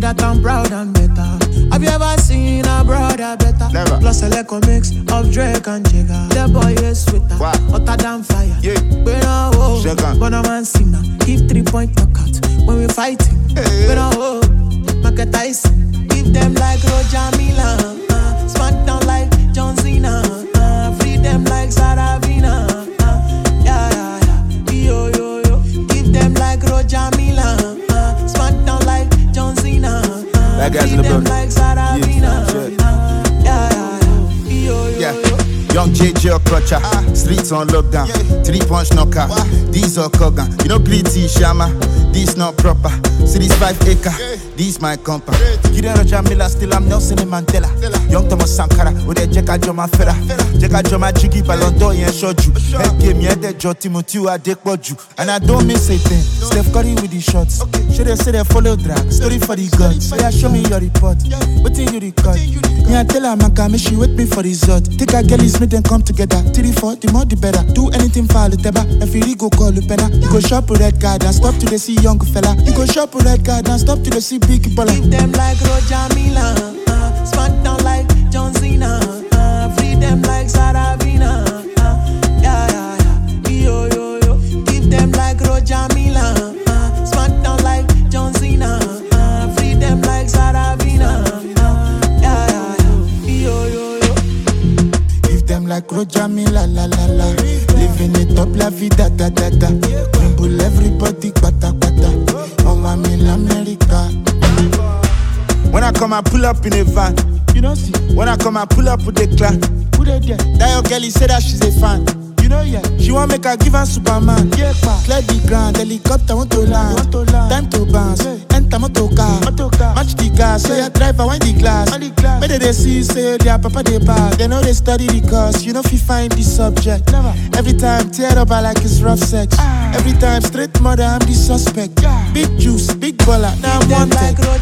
that I'm proud and better. Have you ever seen a brother better? Never. Plus a little mix of Drake and Jigga. The boy is sweeter, wow. hotter than fire. Yeah. We don't hold, Shagan. but no man sinner. Give 3-point knockout when we fighting. Hey. We don't hold, Mike Tyson. Give them like Roger Milan. Smack down like John Cena. Free them like Saravina. Yeah. Yo, yo, yo. Give them like Roger Milan. Smack down like John Cena. That guy's Free in the them building. like Saravina. Yeah. Yo, yo, Yeah. yo. Young JJ Crutcher, streets on lockdown, 3-punch knocker, these are Kogan. You know gritty Shama, this not proper. See this 5 acre, this my compa. Gideon Roger Miller, still I'm Nelson Mandela. Young Thomas Sankara, with a Jacka Joma Fera. Jacka Joma Jiggy Ballon d'Or and shot you. Head game, yeah, that Joe Timothy, I take what you. And I don't miss a thing. Steph Curry with the shots. Should they say they follow drag? Story for the gods. Yeah, show me your report. What in you record? Yeah, tell her, man, come, she wait me for result. Take a girl, is them come together. 3-4, the more the better. Do anything for Luteba. If you go call Lupena, you go shop a red card and stop till they see young fella. You go shop a red card and stop till they see big baller. Give them like Roger Milan. Smack down like John Cena. Free them like Saravina. Yeah. Yo, yo, yo. Give them like Roger Milan. Smack down like John Cena. Free them like Saravina. Yeah. Yo, yo, yo. Give them like Roger Mila, la la la. Living it up, la vida, da da da. Rumble everybody, kwata kwata. Oh, I'm in America. When I come, I pull up in a van. You know, see, When I come, I pull up with the clan. who they there? That your girl, he said that she's a fan. You know, yeah. She want make her give her Superman. Yeah, pa. Clear the ground, helicopter want to land. Want to land. Time to bounce, Yeah. enter motor car. Motor car. Match the gas, so your driver wind the glass. On the glass. Whether they see, say their papa they bad. They know they study the course, you know if you find the subject. Never. Every time tear up, I like it's rough sex. Ah. Every time straight mother, I'm the suspect. Yeah. Big juice, big baller, now I'm Give them like wanted.